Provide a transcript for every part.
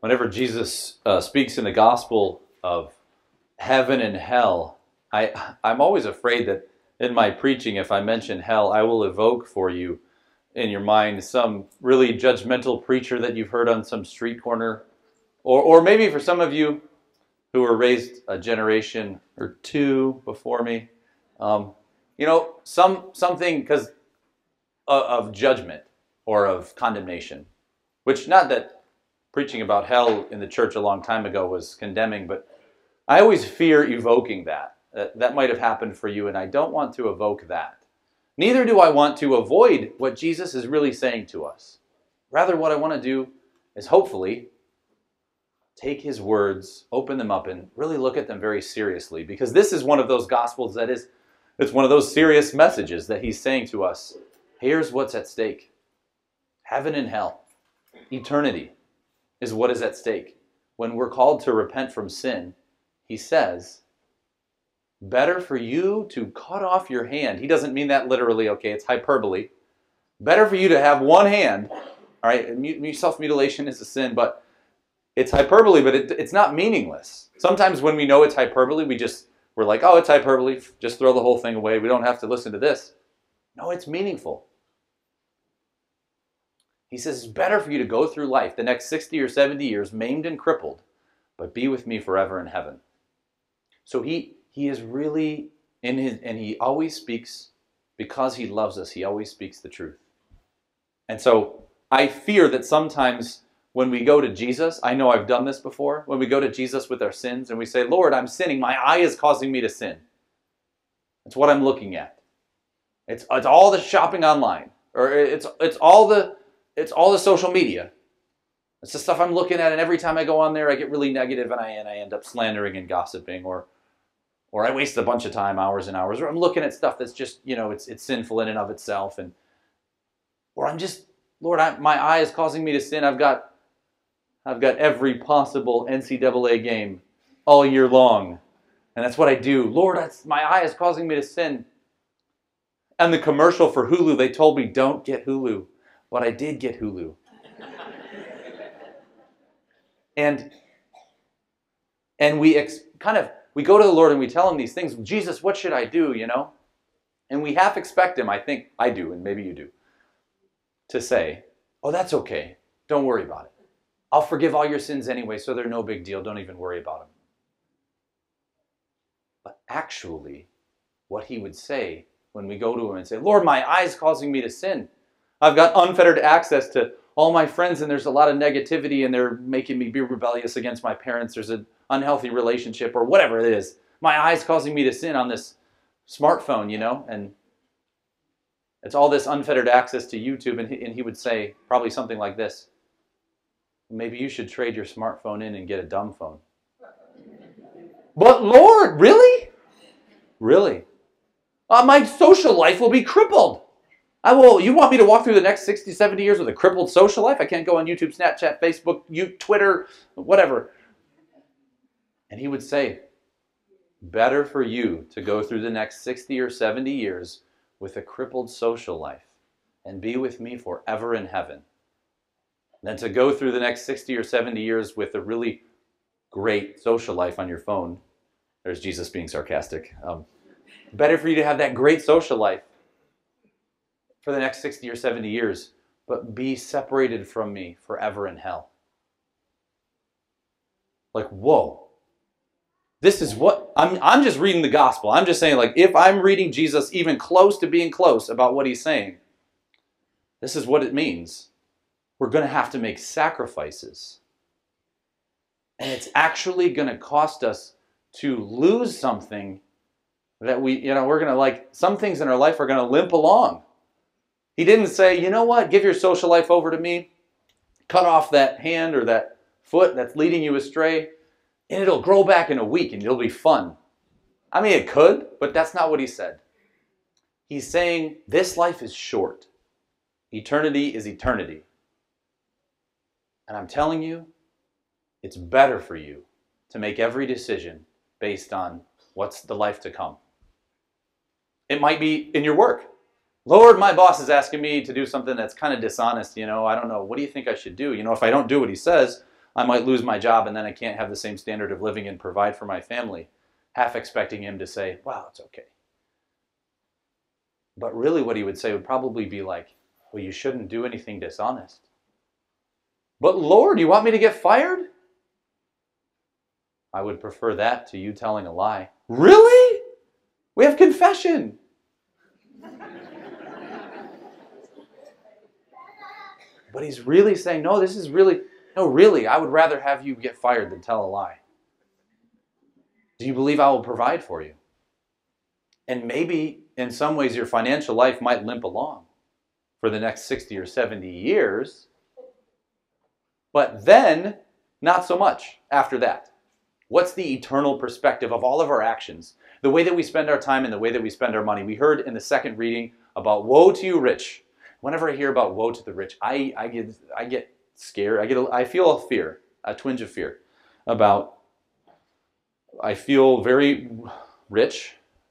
Whenever Jesus speaks in the gospel of heaven and hell, I'm always afraid that in my preaching, if I mention hell, I will evoke for you in your mind some really judgmental preacher that you've heard on some street corner, or maybe for some of you who were raised a generation or two before me, something because of judgment or of condemnation, which not that preaching about hell in the church a long time ago was condemning, but I always fear evoking that. That might have happened for you, and I don't want to evoke that. Neither do I want to avoid what Jesus is really saying to us. Rather, what I want to do is hopefully take his words, open them up, and really look at them very seriously, because this is one of those gospels it's one of those serious messages that he's saying to us. Here's what's at stake. Heaven and hell. Eternity is what is at stake. When we're called to repent from sin, he says, better for you to cut off your hand. He doesn't mean that literally, okay, it's hyperbole. Better for you to have one hand. All right, self-mutilation is a sin, but it's hyperbole, but it's not meaningless. Sometimes when we know it's hyperbole, we're like, oh, it's hyperbole, just throw the whole thing away. We don't have to listen to this. No, it's meaningful. He says, it's better for you to go through life the next 60 or 70 years maimed and crippled, but be with me forever in heaven. So he is really and he always speaks, because he loves us, he always speaks the truth. And so I fear that sometimes when we go to Jesus, I know I've done this before, when we go to Jesus with our sins and we say, Lord, I'm sinning, my eye is causing me to sin. It's what I'm looking at. It's all the shopping online, or it's all the social media. It's the stuff I'm looking at, and every time I go on there, I get really negative, and I end up slandering and gossiping, or I waste a bunch of time, hours and hours, or I'm looking at stuff that's just, it's sinful in and of itself, or I'm just, Lord, my eye is causing me to sin. I've got every possible NCAA game all year long, and that's what I do. Lord, my eye is causing me to sin. And the commercial for Hulu, they told me, don't get Hulu. But I did get Hulu. And we go to the Lord and we tell him these things. Jesus, what should I do, And we half expect him, I think I do, and maybe you do, to say, oh, that's okay. Don't worry about it. I'll forgive all your sins anyway, so they're no big deal. Don't even worry about them. But actually, what he would say when we go to him and say, Lord, my eye's causing me to sin. I've got unfettered access to all my friends, and there's a lot of negativity, and they're making me be rebellious against my parents. There's an unhealthy relationship, or whatever it is. My eye's causing me to sin on this smartphone, and it's all this unfettered access to YouTube, and he would say probably something like this. Maybe you should trade your smartphone in and get a dumb phone. But Lord, really? Really? My social life will be crippled. You want me to walk through the next 60, 70 years with a crippled social life? I can't go on YouTube, Snapchat, Facebook, Twitter, whatever. And he would say, better for you to go through the next 60 or 70 years with a crippled social life and be with me forever in heaven than to go through the next 60 or 70 years with a really great social life on your phone. There's Jesus being sarcastic. Better for you to have that great social life for the next 60 or 70 years, but be separated from me forever in hell. Like, whoa. This is what, I'm just reading the gospel. I'm just saying, if I'm reading Jesus even close to being close about what he's saying, this is what it means. We're going to have to make sacrifices. And it's actually going to cost us to lose something that we're going to some things in our life are going to limp along. He didn't say, you know what, give your social life over to me, cut off that hand or that foot that's leading you astray, and it'll grow back in a week and it'll be fun. I mean, it could, but that's not what he said. He's saying this life is short. Eternity is eternity. And I'm telling you, it's better for you to make every decision based on what's the life to come. It might be in your work. Lord, my boss is asking me to do something that's kind of dishonest, I don't know. What do you think I should do? If I don't do what he says, I might lose my job and then I can't have the same standard of living and provide for my family, half expecting him to say, wow, it's okay. But really what he would say would probably be like, well, you shouldn't do anything dishonest. But Lord, you want me to get fired? I would prefer that to you telling a lie. Really? We have confession. But he's really saying, no, really, I would rather have you get fired than tell a lie. Do you believe I will provide for you? And maybe in some ways your financial life might limp along for the next 60 or 70 years. But then, not so much after that. What's the eternal perspective of all of our actions? The way that we spend our time and the way that we spend our money. We heard in the second reading about woe to you rich. Whenever I hear about woe to the rich, I get scared. I feel a fear, a twinge of fear about. I feel very rich,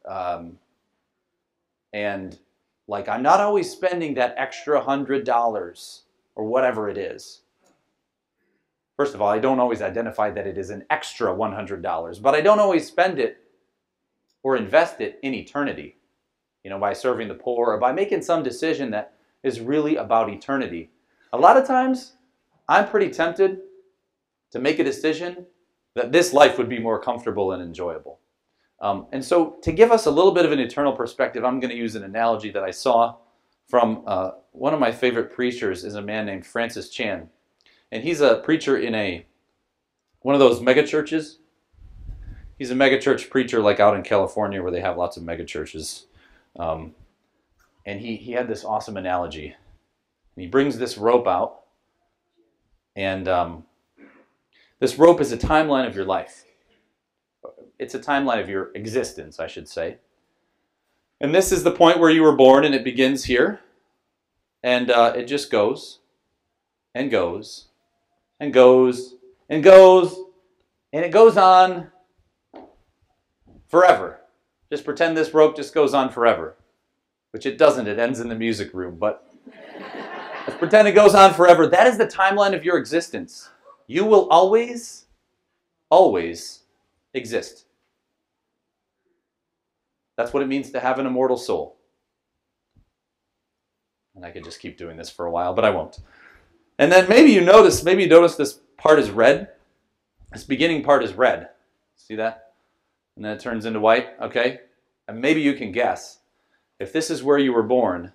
and like I'm not always spending that extra $100 or whatever it is. First of all, I don't always identify that it is an extra $100, but I don't always spend it or invest it in eternity, by serving the poor or by making some decision that is really about eternity. A lot of times, I'm pretty tempted to make a decision that this life would be more comfortable and enjoyable. And so to give us a little bit of an eternal perspective, I'm going to use an analogy that I saw from one of my favorite preachers is a man named Francis Chan. And he's a preacher in one of those mega churches. He's a mega church preacher like out in California where they have lots of mega churches. And he had this awesome analogy. And he brings this rope out. And this rope is a timeline of your life. It's a timeline of your existence, I should say. And this is the point where you were born, and it begins here. And it just goes and goes and goes and goes, and it goes on forever. Just pretend this rope just goes on forever, which it doesn't. It ends in the music room, but let's pretend it goes on forever. That is the timeline of your existence. You will always, always exist. That's what it means to have an immortal soul. And I could just keep doing this for a while, but I won't. And then maybe you notice this part is red. This beginning part is red. See that? And then it turns into white, okay? And maybe you can guess. If this is where you were born,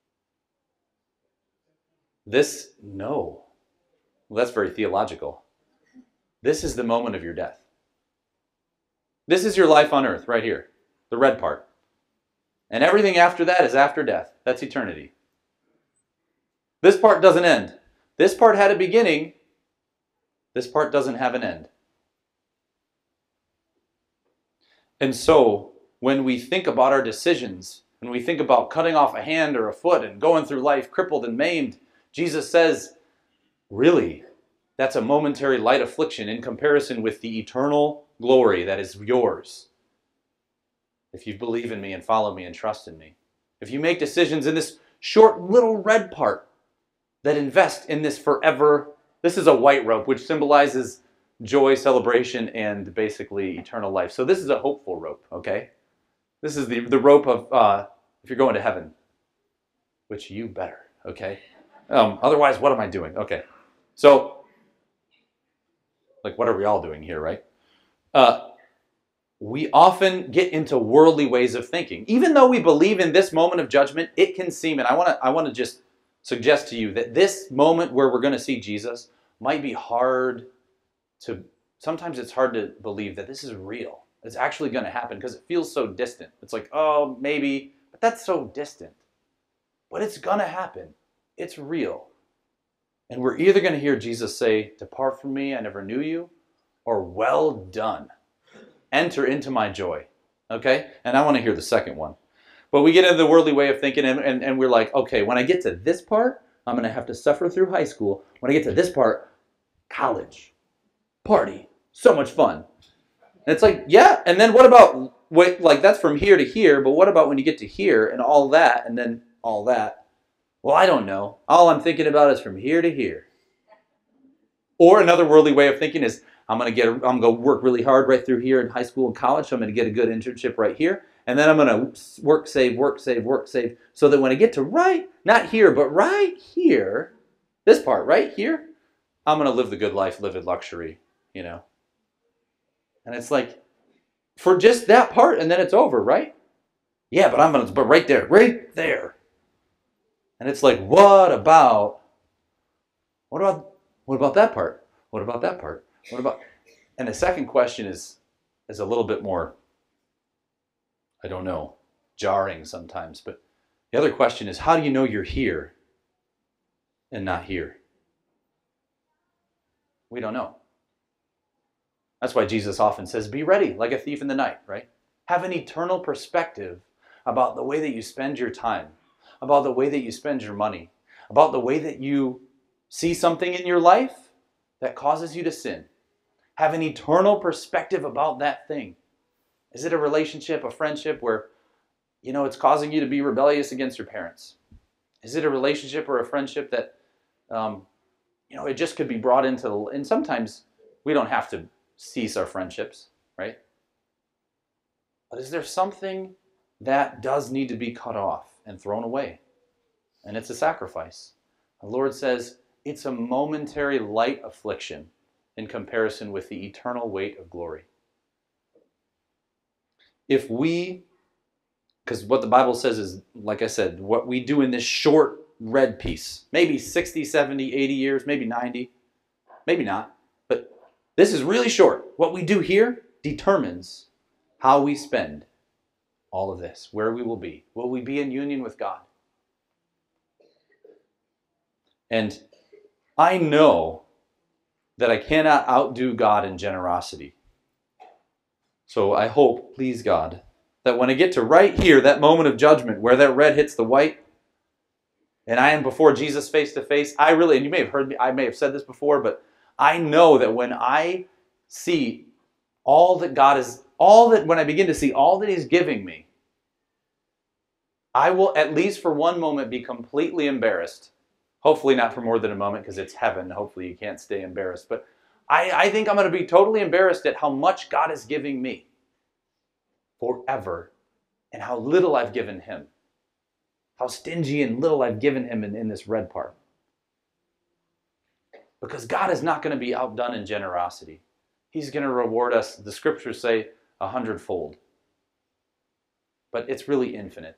no. Well, that's very theological. This is the moment of your death. This is your life on earth, right here. The red part. And everything after that is after death. That's eternity. This part doesn't end. This part had a beginning. This part doesn't have an end. And so, when we think about our decisions, when we think about cutting off a hand or a foot and going through life crippled and maimed, Jesus says, really, that's a momentary light affliction in comparison with the eternal glory that is yours. If you believe in me and follow me and trust in me. If you make decisions in this short little red part that invest in this forever. This is a white rope, which symbolizes joy, celebration, and basically eternal life. So this is a hopeful rope, okay? This is the rope of if you're going to heaven, which you better, okay? Otherwise, what am I doing? Okay, so, like, what are we all doing here, right? We often get into worldly ways of thinking. Even though we believe in this moment of judgment, it can seem, and I want to just suggest to you that this moment where we're going to see Jesus might be sometimes it's hard to believe that this is real. It's actually going to happen because it feels so distant. It's like, oh, maybe, but that's so distant. But it's going to happen. It's real. And we're either going to hear Jesus say, "Depart from me, I never knew you," or "Well done. Enter into my joy." Okay? And I want to hear the second one. But we get into the worldly way of thinking, and we're like, okay, when I get to this part, I'm going to have to suffer through high school. When I get to this part, college, party, so much fun. And it's like, yeah, and then what about, like that's from here to here, but what about when you get to here and all that, and then all that? Well, I don't know. All I'm thinking about is from here to here. Or another worldly way of thinking is, I'm going to work really hard right through here in high school and college, so I'm going to get a good internship right here. And then I'm going to work, save, so that when I get to not here, but right here, this part right here, I'm going to live the good life, live in luxury, And it's like, for just that part, and then it's over, right? Yeah, but right there. And it's like, what about that part? What about that part? And the second question is a little bit more, I don't know, jarring sometimes. But the other question is, how do you know you're here and not here? We don't know. That's why Jesus often says, be ready like a thief in the night, right? Have an eternal perspective about the way that you spend your time, about the way that you spend your money, about the way that you see something in your life that causes you to sin. Have an eternal perspective about that thing. Is it a relationship, a friendship where, it's causing you to be rebellious against your parents? Is it a relationship or a friendship that, it just could be brought into, and sometimes we don't have to cease our friendships, right? But is there something that does need to be cut off and thrown away? And it's a sacrifice. The Lord says it's a momentary light affliction in comparison with the eternal weight of glory. Because what the Bible says is, like I said, what we do in this short red piece, maybe 60, 70, 80 years, maybe 90, maybe not, but this is really short. What we do here determines how we spend all of this, where we will be. Will we be in union with God? And I know that I cannot outdo God in generosity. So I hope, please God, that when I get to right here, that moment of judgment where that red hits the white, and I am before Jesus face to face, and you may have heard me, I may have said this before, but I know that when I see when I begin to see all that He's giving me, I will, at least for one moment, be completely embarrassed. Hopefully not for more than a moment, because it's heaven. Hopefully you can't stay embarrassed. But I think I'm going to be totally embarrassed at how much God is giving me forever and how little I've given Him. How stingy and little I've given Him in this red part. Because God is not going to be outdone in generosity. He's going to reward us, the scriptures say, 100-fold. But it's really infinite.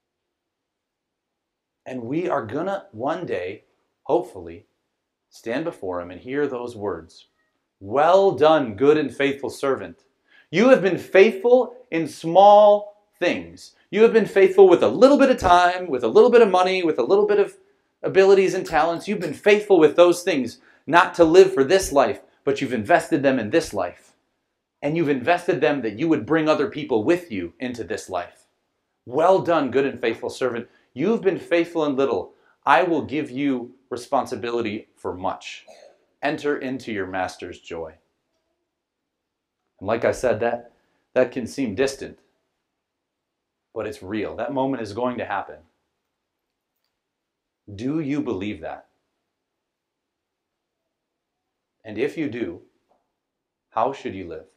And we are going to one day, hopefully, stand before Him and hear those words. Well done, good and faithful servant. You have been faithful in small things. You have been faithful with a little bit of time, with a little bit of money, with a little bit of abilities and talents. You've been faithful with those things, not to live for this life, but you've invested them in this life. And you've invested them that you would bring other people with you into this life. Well done, good and faithful servant. You've been faithful in little. I will give you responsibility for much. Enter into your master's joy. And like I said, that can seem distant, but it's real. That moment is going to happen. Do you believe that? And if you do, how should you live?